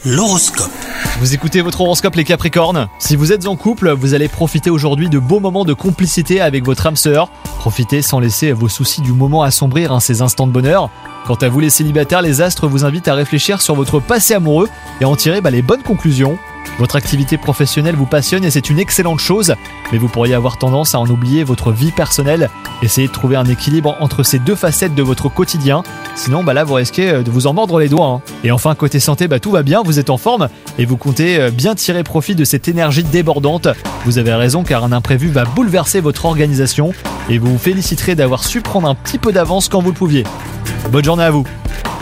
L'horoscope. Vous écoutez votre horoscope les Capricornes. Si vous êtes en couple, vous allez profiter aujourd'hui de beaux moments de complicité avec votre âme sœur. Profitez sans laisser vos soucis du moment assombrir ces instants de bonheur. Quant à vous les célibataires, les astres vous invitent à réfléchir sur votre passé amoureux et en tirer les bonnes conclusions. Votre activité professionnelle vous passionne et c'est une excellente chose, mais vous pourriez avoir tendance à en oublier votre vie personnelle. Essayez de trouver un équilibre entre ces deux facettes de votre quotidien, sinon là vous risquez de vous en mordre les doigts. Et enfin côté santé, tout va bien, vous êtes en forme et vous comptez bien tirer profit de cette énergie débordante. Vous avez raison car un imprévu va bouleverser votre organisation et vous vous féliciterez d'avoir su prendre un petit peu d'avance quand vous le pouviez. Bonne journée à vous.